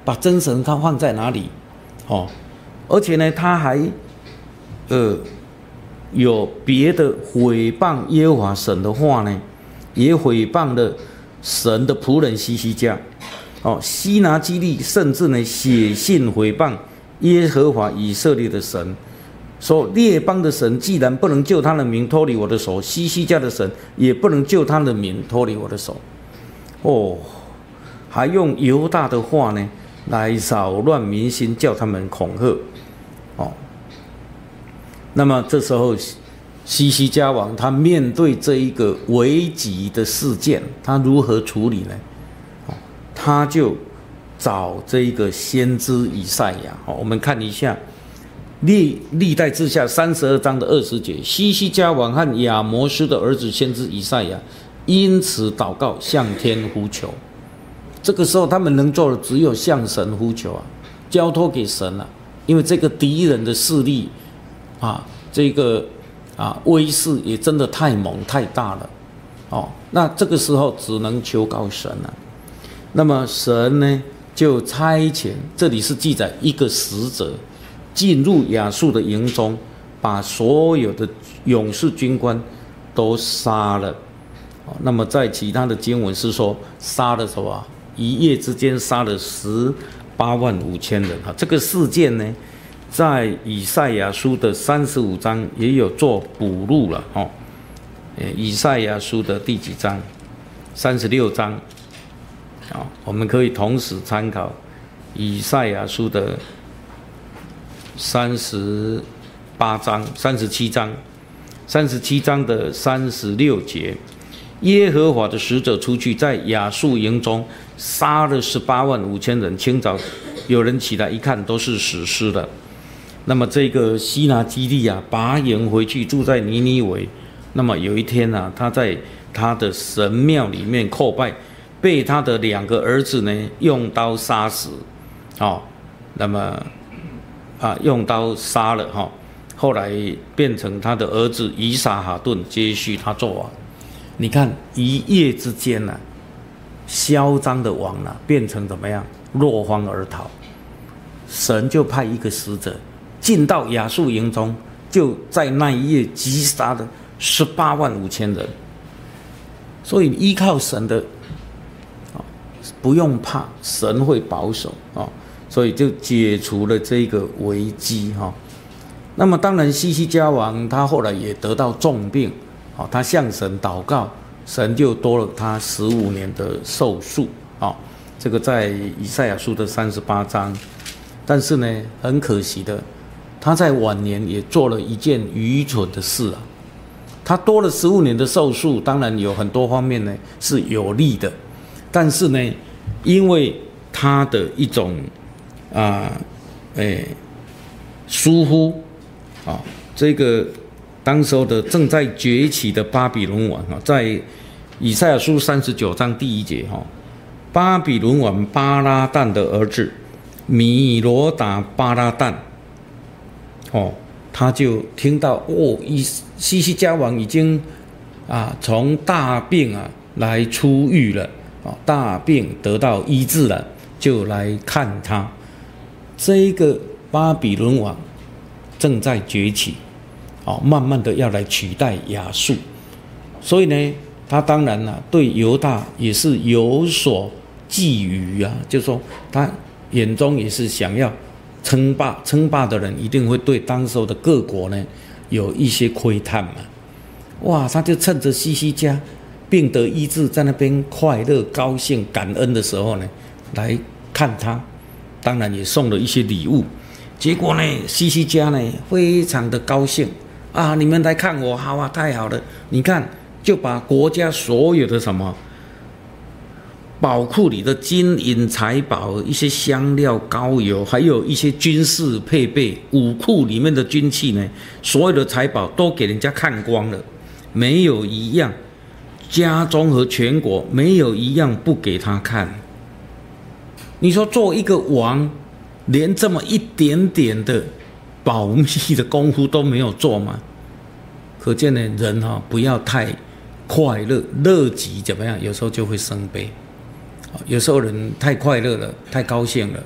把真神他放在哪里？哦，而且呢，他还呃有别的毁谤耶和华神的话呢，也毁谤了神的仆人西西家。哦，西拿基利甚至呢写信毁谤耶和华以色列的神，说列邦的神既然不能救他的民脱离我的手，西西家的神也不能救他的民脱离我的手。哦，还用犹大的话呢来扰乱民心，叫他们恐吓。哦，那么这时候西西家王他面对这一个危急的事件，他如何处理呢？哦，他就找这一个先知以赛亚。哦，我们看一下历历代志下三十二章的二十节，西西家王和亚摩斯的儿子先知以赛亚因此祷告，向天呼求。这个时候他们能做的只有向神呼求啊，交托给神了、啊，因为这个敌人的势力啊，这个啊威势也真的太猛太大了哦。那这个时候只能求告神了、啊。那么神呢就差遣，这里是记载一个使者进入亚述的营中，把所有的勇士军官都杀了。那么在其他的经文是说杀了什么？一夜之间杀了十八万五千人。这个事件呢，在以赛亚书的三十五章也有做补录了。哦，以赛亚书的第几章？三十六章。哦，我们可以同时参考以赛亚书的三十八章、三十七章、三十七章的三十六节。耶和华的使者出去，在亚述营中杀了十八万五千人。清早有人起来一看，都是死尸的。那么这个西拿基利啊，拔营回去，住在尼尼微。那么有一天啊，他在他的神庙里面叩拜，被他的两个儿子呢用刀杀死。哦，那么啊用刀杀了哈、哦，后来变成他的儿子以撒哈顿接续他做王。你看一夜之间呢、啊，嚣张的王呢、啊、变成怎么样？落荒而逃。神就派一个使者进到亚述营中，就在那一夜击杀了十八万五千人。所以依靠神的，不用怕，神会保守啊，所以就解除了这个危机哈。那么当然，西西家王他后来也得到重病。哦，他向神祷告，神就多了他十五年的寿数。哦，这个在以赛亚书的三十八章。但是呢，很可惜的，他在晚年也做了一件愚蠢的事啊。他多了十五年的寿数，当然有很多方面呢是有利的，但是呢，因为他的一种啊，哎，疏忽啊，这个。当时候的正在崛起的巴比伦王哈，在以赛亚书三十九章第一节哈，巴比伦王巴拉旦的儿子米罗达巴拉旦，哦，他就听到哦，西西家王已经啊从大病啊来出狱了，哦，大病得到医治了，就来看他。这个巴比伦王正在崛起。哦，慢慢的要来取代亚述，所以呢，他当然了、啊，对犹大也是有所觊觎啊，就说他眼中也是想要称霸，称霸的人一定会对当时的各国呢有一些窥探嘛。哇，他就趁着西西家病得医治，在那边快乐、高兴、感恩的时候呢，来看他，当然也送了一些礼物。结果呢，西西家呢非常的高兴。啊！你们来看我，好啊，太好了！你看，就把国家所有的什么宝库里的金银财宝、一些香料、膏油，还有一些军事配备、武库里面的军器呢，所有的财宝都给人家看光了，没有一样，家中和全国没有一样不给他看。你说做一个王，连这么一点点的保密的功夫都没有做吗？可见呢，人哈、哦、不要太快乐，乐极怎么样？有时候就会生悲。有时候人太快乐了，太高兴了，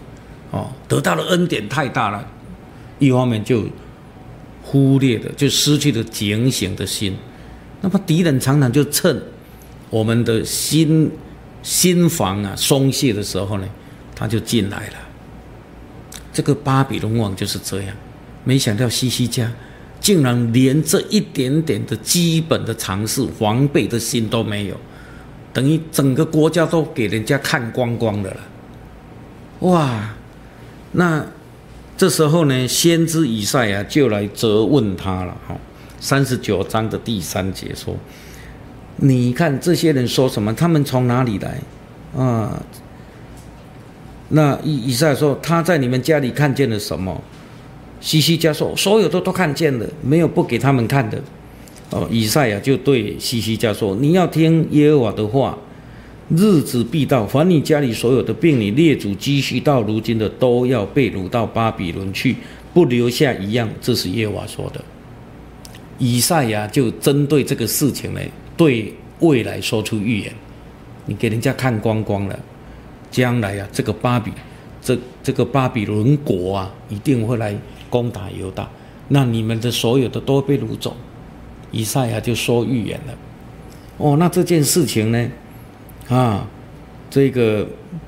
哦，得到的恩典太大了，一方面就忽略了，就失去了警醒的心。那么敌人常常就趁我们的心心防啊松懈的时候呢，他就进来了。这个巴比伦王就是这样，没想到西西家竟然连这一点点的基本的常识防备的心都没有，等于整个国家都给人家看光光的了。哇，那这时候呢，先知以赛亚就来责问他了。三十九章的第三节说：“你看这些人说什么？他们从哪里来？啊？”那以以赛亚说：“他在你们家里看见了什么？”西西家说：“所有的都看见了，没有不给他们看的。”哦，以赛亚就对西西家说：“你要听耶和华的话，日子必到，凡你家里所有的，并你列祖积蓄到如今的，都要被掳到巴比伦去，不留下一样。”这是耶和华说的。以赛亚就针对这个事情呢，对未来说出预言。你给人家看光光了，将来啊，这个巴比这这个巴比伦国啊，一定会来攻打犹大，那你们的所有的都被掳走。以赛亚就说预言了。哦，那这件事情呢，啊，这个，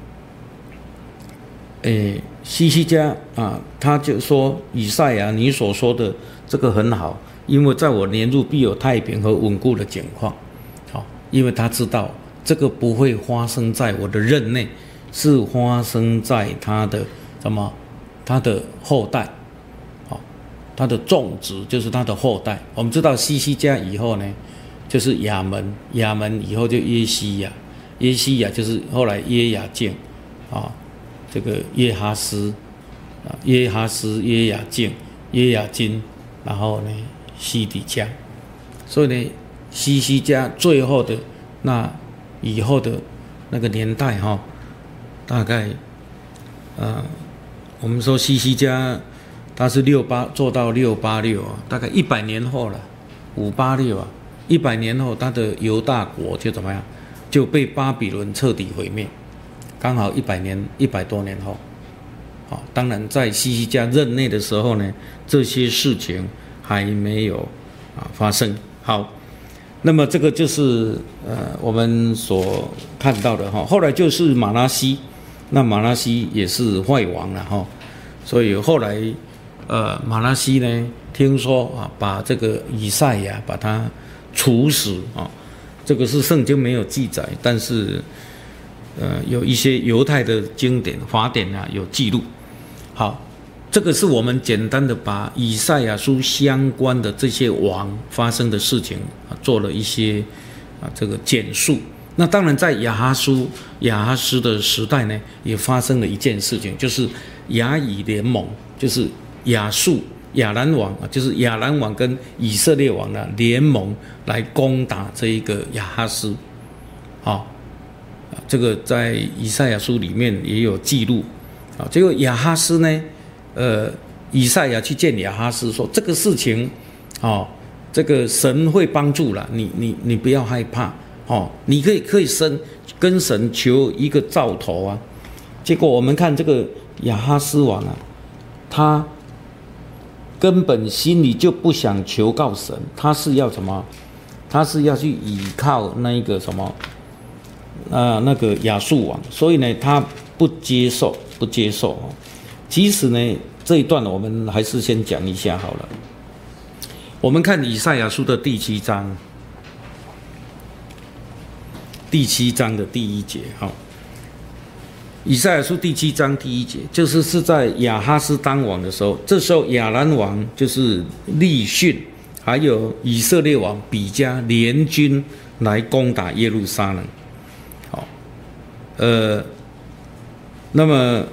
诶，西西家啊，他就说以赛亚，你所说的这个很好，因为在我年入必有太平和稳固的景况。好，因为他知道这个不会发生在我的任内，是发生在他的什么，他的后代。他的种植就是他的后代。我们知道西西家以后呢，就是亚门，亚门以后就耶西亚，耶西亚就是后来耶雅敬啊，这个耶哈斯啊，耶哈斯、耶雅敬、耶雅金，然后呢西底家。所以呢，西西家最后的那以后的那个年代哈、哦，大概呃，我们说西西家。他是六八做到六八六啊，大概一百年后了，五八六啊，一百年后他的犹大国就怎么样，就被巴比伦彻底毁灭，刚好一百年一百多年后，好，当然在西西家任内的时候呢，这些事情还没有啊发生。好，那么这个就是呃我们所看到的哈，后来就是马拉西，那马拉西也是坏王了哈，所以后来。呃，马拉西呢，听说啊，把这个以赛亚把他处死啊，这个是圣经没有记载，但是呃，有一些犹太的经典法典啊有记录。好，这个是我们简单的把以赛亚书相关的这些王发生的事情啊，做了一些啊这个简述。那当然，在亚哈书亚哈斯的时代呢，也发生了一件事情，就是亚以联盟，就是亚述亚兰王啊，就是亚兰王跟以色列王呢联盟来攻打这一个亚哈斯，啊，这个在以赛亚书里面也有记录啊。结果亚哈斯呢，呃，以赛亚去见亚哈斯说这个事情，哦，这个神会帮助了你，你你不要害怕哦，你可以可以神跟神求一个兆头啊。结果我们看这个亚哈斯王啊，他根本心里就不想求告神，他是要什么？他是要去倚靠那一个什么？呃，那个亚述王，所以呢，他不接受，不接受。其实呢，这一段我们还是先讲一下好了。我们看以赛亚书的第七章，第七章的第一节，好。以赛亚书第七章第一节，就是是在亚哈斯当王的时候，这时候亚兰王就是利逊，还有以色列王比加联军来攻打耶路撒冷。好，呃，那么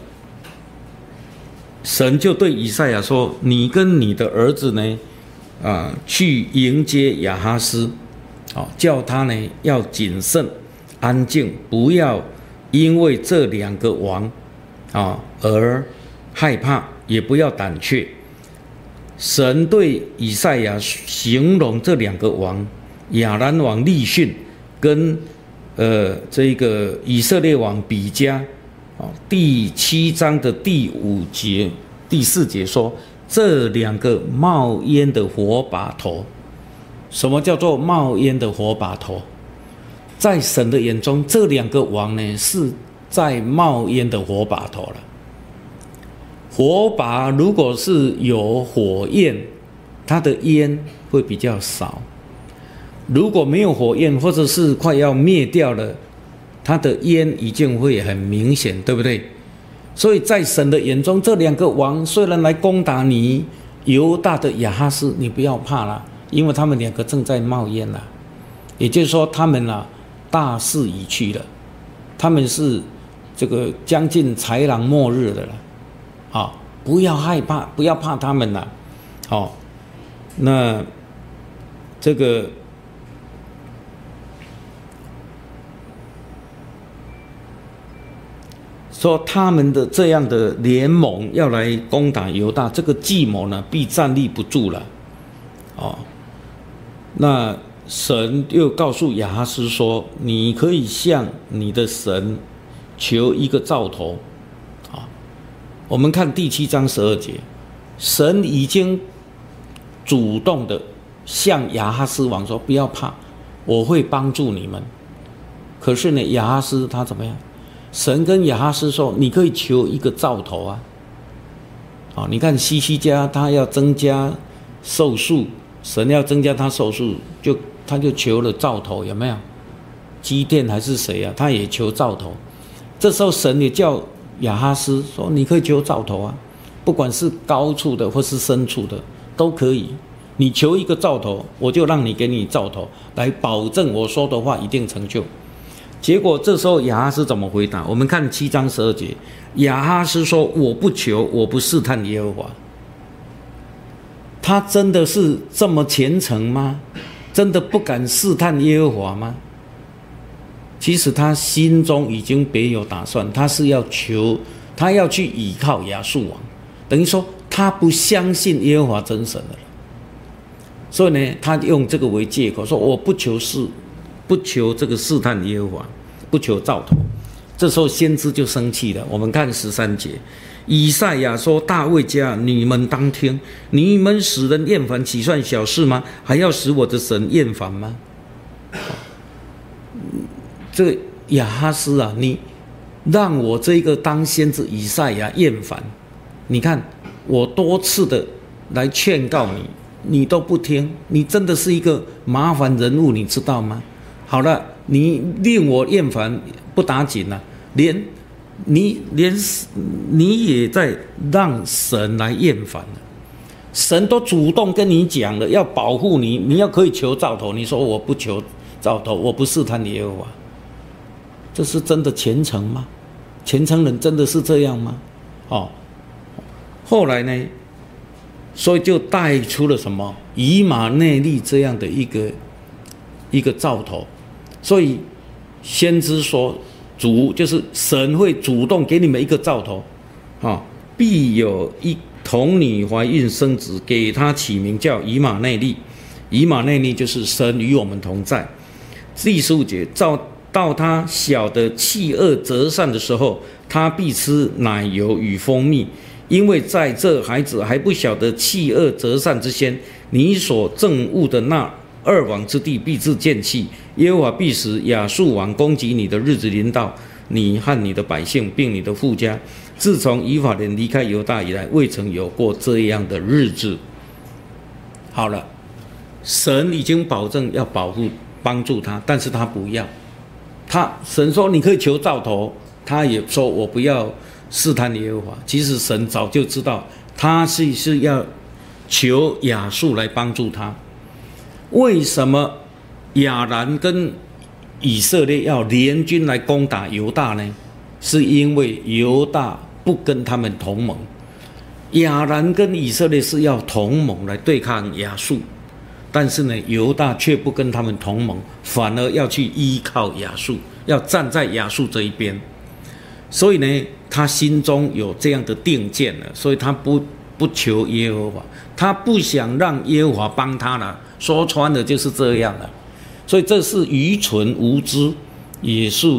神就对以赛亚说：“你跟你的儿子呢，啊，去迎接亚哈斯，好，叫他呢要谨慎、安静，不要。”因为这两个王啊而害怕，也不要胆怯。神对以赛亚形容这两个王，亚兰王利逊跟呃这个以色列王比加第七章的第五节、第四节说，这两个冒烟的火把头。什么叫做冒烟的火把头？在神的眼中，这两个王呢，是在冒烟的火把头了。火把如果是有火焰，它的烟会比较少；如果没有火焰，或者是快要灭掉了，它的烟已经会很明显，对不对？所以在神的眼中，这两个王虽然来攻打你犹大的亚哈斯，你不要怕了，因为他们两个正在冒烟了。也就是说，他们啊，大势已去了，他们是这个将近豺狼末日的了。好，不要害怕，不要怕他们了。好，那这个说他们的这样的联盟要来攻打犹大，这个计谋呢，必站立不住了。哦，那神又告诉亚哈斯说：“你可以向你的神求一个兆头。”啊，我们看第七章十二节，神已经主动的向亚哈斯王说：“不要怕，我会帮助你们。”可是呢，亚哈斯他怎么样？神跟亚哈斯说：“你可以求一个兆头啊！”啊，你看西西家他要增加寿数，神要增加他寿数，就他就求了兆头，有没有？基甸还是谁啊？他也求兆头。这时候神也叫亚哈斯说：“你可以求兆头啊，不管是高处的或是深处的都可以。你求一个兆头，我就让你给你兆头，来保证我说的话一定成就。”结果这时候亚哈斯怎么回答？我们看七章十二节，亚哈斯说：“我不求，我不试探耶和华。”他真的是这么虔诚吗？真的不敢试探耶和华吗？其实他心中已经别有打算，他是要求，他要去倚靠亚述王，等于说他不相信耶和华真神了。所以呢，他用这个为借口，说我不求试。不求这个试探耶和华，不求兆头。这时候先知就生气了。我们看十三节，以赛亚说：“大卫家，你们当听，你们使人厌烦，岂算小事吗？还要使我的神厌烦吗？”这个亚哈斯啊，你让我这个当先知以赛亚厌烦，你看我多次的来劝告你，你都不听，你真的是一个麻烦人物，你知道吗？好了，你令我厌烦不打紧了，连你连你也在让神来厌烦了。神都主动跟你讲了，要保护你，你要可以求兆头，你说我不求兆头，我不试探耶和华，这是真的虔诚吗？虔诚人真的是这样吗？哦，后来呢，所以就带出了什么以马内利这样的一个一个兆头。所以先知说，主就是神会主动给你们一个兆头，啊，必有一童女怀孕生子，给他起名叫以马内利。以马内利就是神与我们同在。第十五节，照到他小的弃恶择善的时候，他必吃奶油与蜂蜜，因为在这孩子还不晓得弃恶择善之先，你所憎恶的那二王之地必致见弃，耶和华必使亚述王攻击你的日子临到你和你的百姓，并你的父家。自从以法莲离开犹大以来，未曾有过这样的日子。好了，神已经保证要保护帮助他，但是他不要。他神说你可以求兆头，他也说我不要试探耶和华。其实神早就知道，他是是要求亚述来帮助他。为什么亚兰跟以色列要联军来攻打犹大呢？是因为犹大不跟他们同盟。亚兰跟以色列是要同盟来对抗亚述，但是呢，犹大却不跟他们同盟，反而要去依靠亚述，要站在亚述这一边。所以呢，他心中有这样的定见了，所以他不不求耶和华，他不想让耶和华帮他了。说穿了就是这样了，所以这是愚蠢无知，也是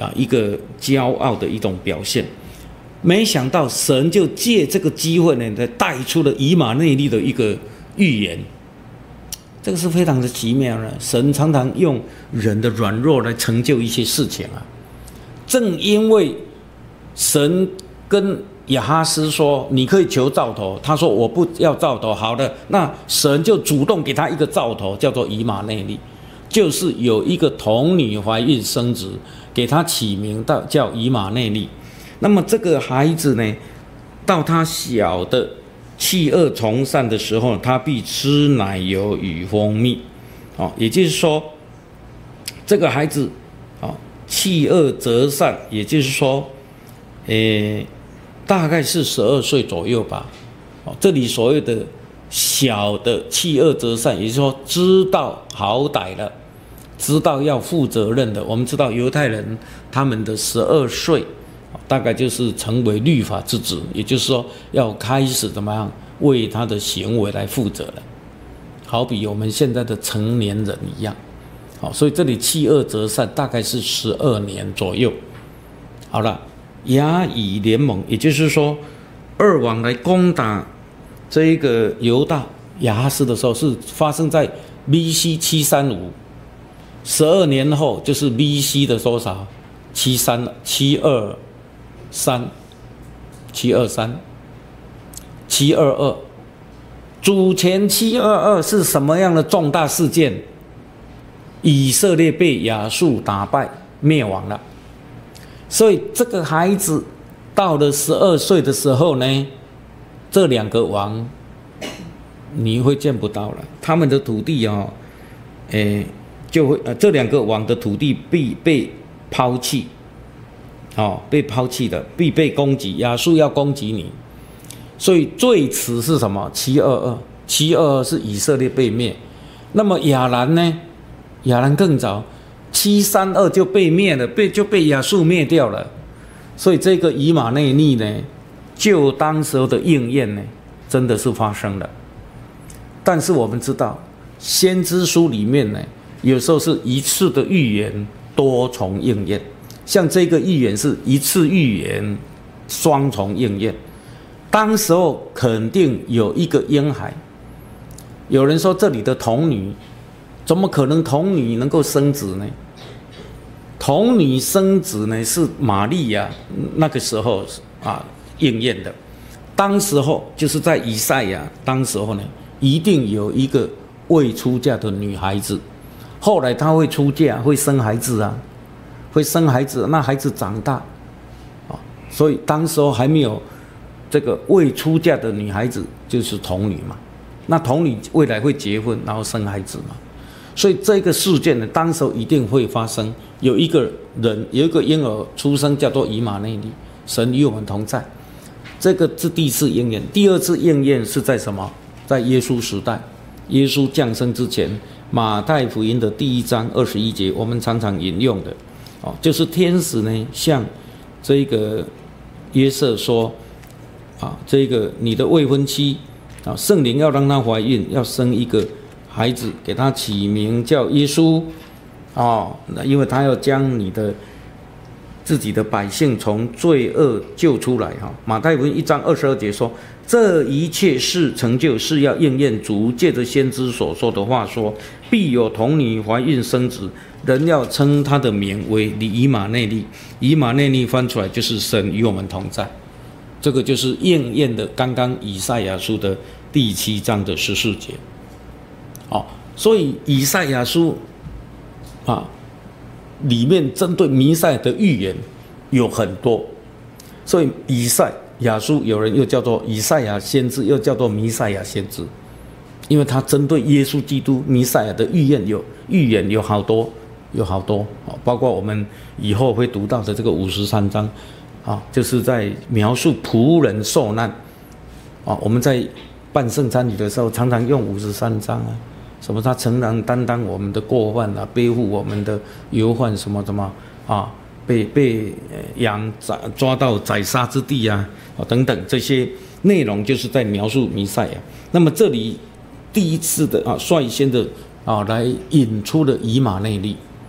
啊一个骄傲的一种表现。没想到神就借这个机会呢，来带出了以马内利的一个预言。这个是非常的奇妙的，神常常用人的软弱来成就一些事情啊。正因为神跟亚哈斯说你可以求兆头，他说我不要兆头，好的，那神就主动给他一个兆头，叫做以马内利，就是有一个童女怀孕生子，给他起名到叫以马内利。那么这个孩子呢，到他小的弃恶从善的时候，他必吃奶油与蜂蜜，哦，也就是说，这个孩子，哦，弃恶择善，也就是说，诶，大概是十二岁左右吧，哦，这里所谓的小的弃恶择善，也就是说知道好歹了，知道要负责任的。我们知道犹太人他们的十二岁。大概就是成为律法之子，也就是说要开始怎么样为他的行为来负责了，好比我们现在的成年人一样。好，所以这里弃恶择善大概是十二年左右。好了，亚以联盟，也就是说二王来攻打这一个犹大亚哈斯的时候，是发生在 B C 七三五，十二年后就是 B C 的多少？七三七二。三七二三七二二，主前七二二是什么样的重大事件？以色列被亚述打败灭亡了，所以这个孩子到了十二岁的时候呢，这两个王你会见不到了，他们的土地哦，诶就会呃这两个王的土地必被抛弃。哦，被抛弃的，必被攻击，亚述要攻击你，所以最迟是什么？七二二，七二二是以色列被灭。那么亚兰呢？亚兰更早，七三二就被灭了，被就被亚述灭掉了。所以这个以马内利呢，就当时候的应验呢，真的是发生了。但是我们知道，先知书里面呢，有时候是一次的预言，多重应验。像这个预言是一次预言，双重应验。当时候肯定有一个婴孩。有人说这里的童女，怎么可能童女能够生子呢？童女生子呢是玛利亚那个时候啊应验的。当时候就是在以赛亚，当时候呢一定有一个未出嫁的女孩子，后来她会出嫁，会生孩子啊。会生孩子，那孩子长大，啊，所以当时候还没有这个未出嫁的女孩子就是童女嘛，那童女未来会结婚，然后生孩子嘛，所以这个事件呢，当时候一定会发生，有一个人有一个婴儿出生，叫做以马内利，神与我们同在，这个是第一次应验。第二次应验是在什么？在耶稣时代，耶稣降生之前，马太福音的第一章二十一节，我们常常引用的。哦，就是天使呢向这个约瑟说，啊，这个你的未婚妻啊，圣灵要让她怀孕，要生一个孩子，给他起名叫耶稣，哦，因为他要将你的自己的百姓从罪恶救出来哈。马太福音一章二十二节说，这一切事成就，是要应验主借着先知所说的话说，必有童女怀孕生子。人要称他的名为以马内利，以马内利翻出来就是神与我们同在，这个就是应验的刚刚以赛亚书的第七章的十四节。哦，所以以赛亚书啊里面针对弥赛的预言有很多，所以以赛亚书有人又叫做以赛亚先知，又叫做弥赛亚先知，因为他针对耶稣基督弥赛亚的预言有预言有好多。有好多，包括我们以后会读到的这个五十三章，啊，就是在描述仆人受难，啊，我们在办圣餐礼的时候常常用五十三章啊，什么他承担担当我们的过犯啊，背负我们的忧患，什么什么啊，被被羊抓到宰杀之地啊，啊等等这些内容，就是在描述弥赛亚。那么这里第一次的啊，率先的啊来引出了以马内利。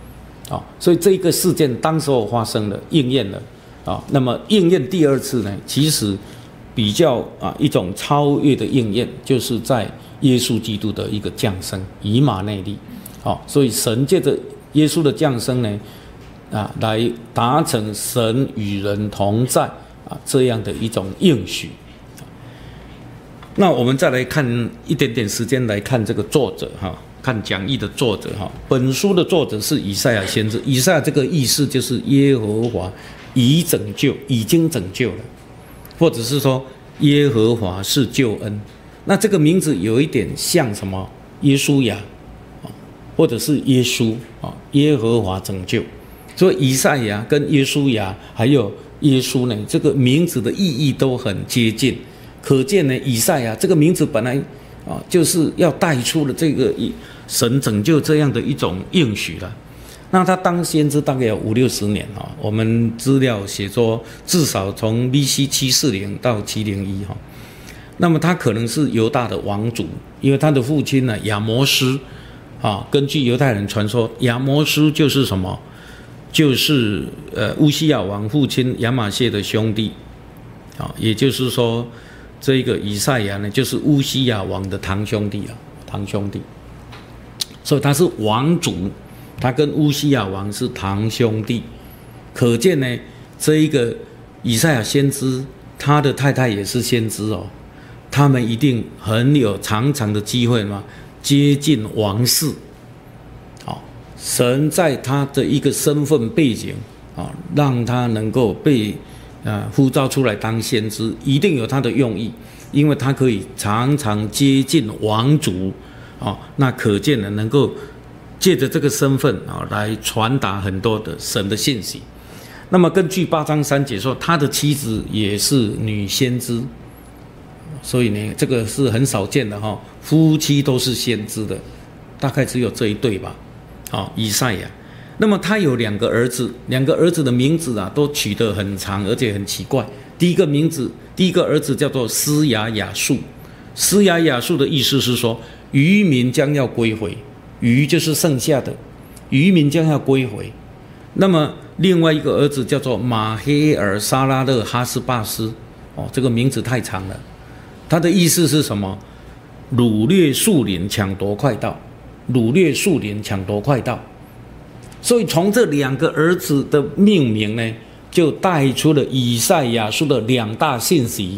啊，所以这个事件当时候发生了，应验了啊。那么应验第二次呢，其实比较啊一种超越的应验，就是在耶稣基督的一个降生，以马内利。啊，所以神借着耶稣的降生呢，啊，来达成神与人同在啊这样的一种应许。那我们再来看一点点时间来看这个作者哈。看讲义的作者哈，本书的作者是以赛亚先知。以赛亚这个意思就是耶和华已拯救，已经拯救了，或者是说耶和华是救恩。那这个名字有一点像什么？耶稣亚，或者是耶稣啊，耶和华拯救。所以以赛亚跟耶稣亚还有耶稣呢，这个名字的意义都很接近。可见呢，以赛亚这个名字本来啊，就是要带出了这个神拯救这样的一种应许了。那他当先知大概有五六十年啊，我们资料写说至少从 B C 七四零到七零一哈。那么他可能是犹大的王族，因为他的父亲呢亚摩斯啊，根据犹太人传说，亚摩斯就是什么？就是呃乌西亚王父亲亚玛谢的兄弟啊，也就是说。这个以赛亚呢，就是乌西亚王的堂兄弟啊，堂兄弟，所以他是王族，他跟乌西亚王是堂兄弟，可见呢，这一个以赛亚先知，他的太太也是先知哦，他们一定很有长长的机会嘛，接近王室，好，神在他的一个身份背景啊，让他能够被。啊，呼召出来当先知，一定有他的用意，因为他可以常常接近王族，啊，那可见呢，能够借着这个身份啊，来传达很多的神的信息。那么根据八章三节说，他的妻子也是女先知，所以呢，这个是很少见的哈，夫妻都是先知的，大概只有这一对吧，啊，以赛亚。那么他有两个儿子，两个儿子的名字啊，都取得很长，而且很奇怪。第一个名字，第一个儿子叫做施雅雅述，施雅雅述的意思是说，渔民将要归回，渔就是剩下的，渔民将要归回。那么另外一个儿子叫做马黑尔沙拉勒哈斯巴斯，哦，这个名字太长了，他的意思是什么？掳掠树林，抢夺快道，掳掠树林，抢夺快道。所以从这两个儿子的命名呢，就带出了以赛亚书的两大信息：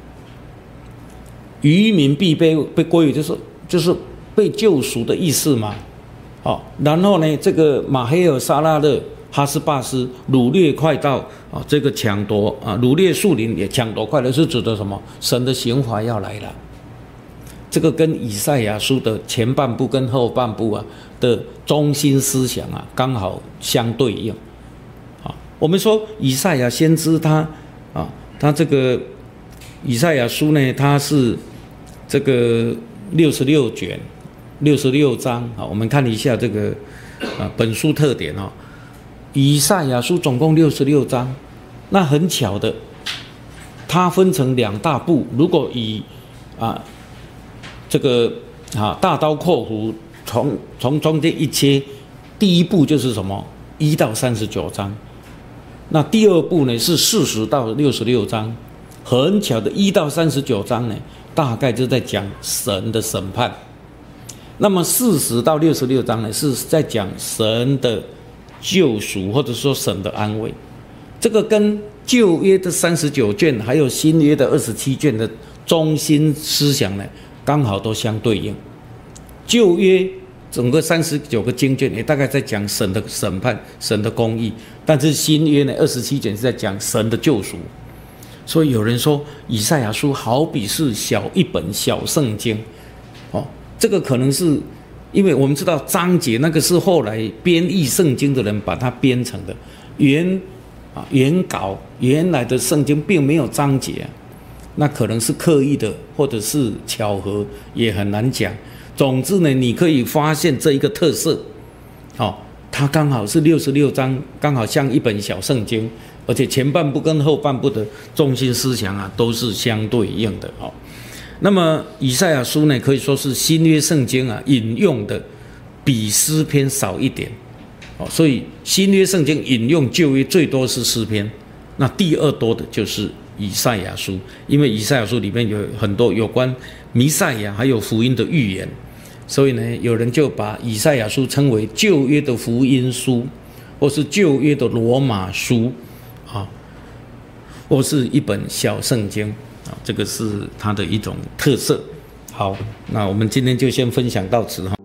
渔民必被被归于，就是就是被救赎的意思嘛。好，然后呢，这个马黑尔沙拉勒哈斯巴斯掳掠快道啊，这个抢夺啊，掳掠树林也抢夺快道，是指的什么？神的刑罚要来了。这个跟以赛亚书的前半部跟后半部啊的中心思想啊，刚好相对应。啊，我们说以赛亚先知他啊，他这个以赛亚书呢，它是这个六十六卷，六十六章啊。我们看一下这个啊本书特点啊，以赛亚书总共六十六章，那很巧的，它分成两大部。如果以啊这个啊大刀阔斧从从中间一切，第一步就是什么？一到三十九章。那第二步呢是四十到六十六章。很巧的，一到三十九章呢，大概就在讲神的审判。那么四十到六十六章呢，是在讲神的救赎，或者说神的安慰。这个跟旧约的三十九卷，还有新约的二十七卷的中心思想呢，刚好都相对应。旧约整个三十九个经卷也大概在讲神的审判、神的公义，但是新约呢，二十七卷是在讲神的救赎。所以有人说，以赛亚书好比是小一本小圣经，哦，这个可能是因为我们知道章节那个是后来编译圣经的人把它编成的，原啊原稿原来的圣经并没有章节啊。那可能是刻意的，或者是巧合，也很难讲。总之呢，你可以发现这一个特色，哦，它刚好是六十六章，刚好像一本小圣经，而且前半部跟后半部的中心思想啊，都是相对应的哦。那么以赛亚书呢，可以说是新约圣经啊引用的比诗篇少一点， 哦，所以新约圣经引用旧约最多是诗篇，那第二多的就是以赛亚书，因为以赛亚书里面有很多有关弥赛亚还有福音的预言，所以呢，有人就把以赛亚书称为旧约的福音书，或是旧约的罗马书，啊，或是一本小圣经啊，这个是它的一种特色。好，那我们今天就先分享到此哈。